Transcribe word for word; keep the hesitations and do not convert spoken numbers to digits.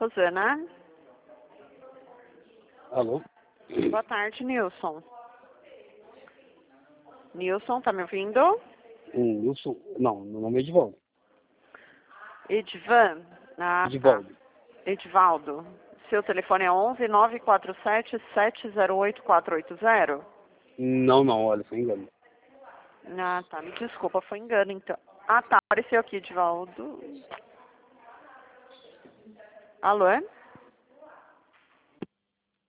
Rosana. Alô? Boa tarde, Nilson. Nilson, tá me ouvindo? Hum, Wilson. Não, meu nome é Edivaldo. Edvan. Ah, Edivaldo. tá. Edivaldo. Seu telefone é onze nove quatro sete sete zero oito quatro oito zero? Não, não, olha, foi engano. Ah, tá. Me desculpa, foi engano, então. Ah, tá. Apareceu aqui, Edivaldo. Alô?